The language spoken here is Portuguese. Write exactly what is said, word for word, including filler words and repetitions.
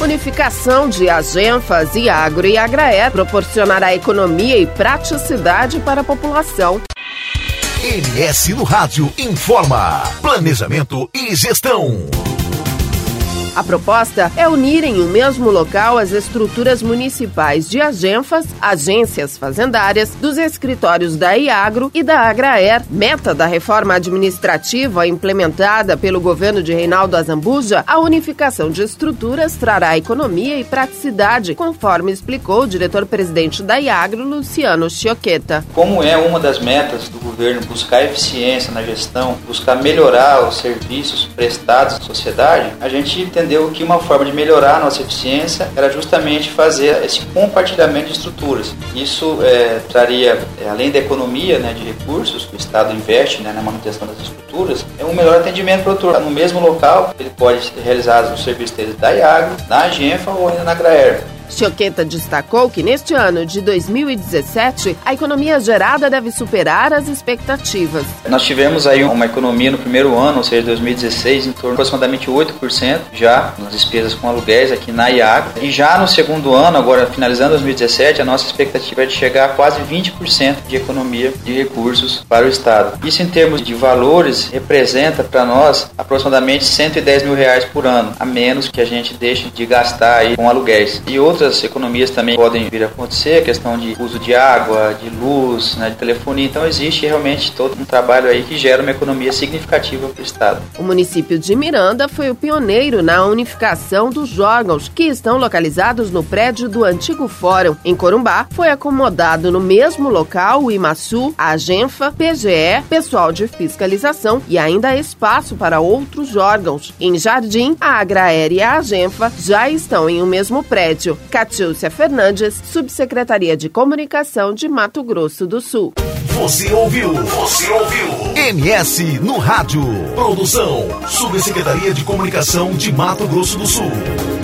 Unificação de Agenfas, Iagro e Agraer proporcionará economia e praticidade para a população. M S no Rádio informa. Planejamento e gestão. A proposta é unir em um mesmo local as estruturas municipais de Agenfas, agências fazendárias, dos escritórios da Iagro e da Agraer. Meta da reforma administrativa implementada pelo governo de Reinaldo Azambuja, a unificação de estruturas trará economia e praticidade, conforme explicou o diretor-presidente da Iagro, Luciano Chioqueta. Como é uma das metas do governo buscar eficiência na gestão, buscar melhorar os serviços prestados à sociedade, a gente entendeu que uma forma de melhorar a nossa eficiência era justamente fazer esse compartilhamento de estruturas. Isso é, traria, é, além da economia, né, de recursos que o Estado investe, né, na manutenção das estruturas, é um melhor atendimento para o produtor. No mesmo local, ele pode realizar os serviços dele da Iagro, na Agenfa ou ainda na Agraer. Chioqueta destacou que neste ano de dois mil e dezessete, a economia gerada deve superar as expectativas. Nós tivemos aí uma economia no primeiro ano, ou seja, dois mil e dezesseis, em torno de aproximadamente oito por cento já nas despesas com aluguéis aqui na Iagro. E já no segundo ano, agora finalizando dois mil e dezessete, a nossa expectativa é de chegar a quase vinte por cento de economia de recursos para o Estado. Isso em termos de valores representa para nós aproximadamente cento e dez mil reais por ano, a menos que a gente deixe de gastar aí com aluguéis. E outras Outras economias também podem vir a acontecer, a questão de uso de água, de luz, né, de telefonia. Então existe realmente todo um trabalho aí que gera uma economia significativa para o Estado. O município de Miranda foi o pioneiro na unificação dos órgãos que estão localizados no prédio do antigo Fórum. Em Corumbá, foi acomodado no mesmo local o IMASU, a Agenfa, P G E, pessoal de fiscalização e ainda há espaço para outros órgãos. Em Jardim, a Agraer e a Agenfa já estão em um mesmo prédio. Catiúcia Fernandes, Subsecretaria de Comunicação de Mato Grosso do Sul. Você ouviu? Você ouviu? M S no Rádio. Produção, Subsecretaria de Comunicação de Mato Grosso do Sul.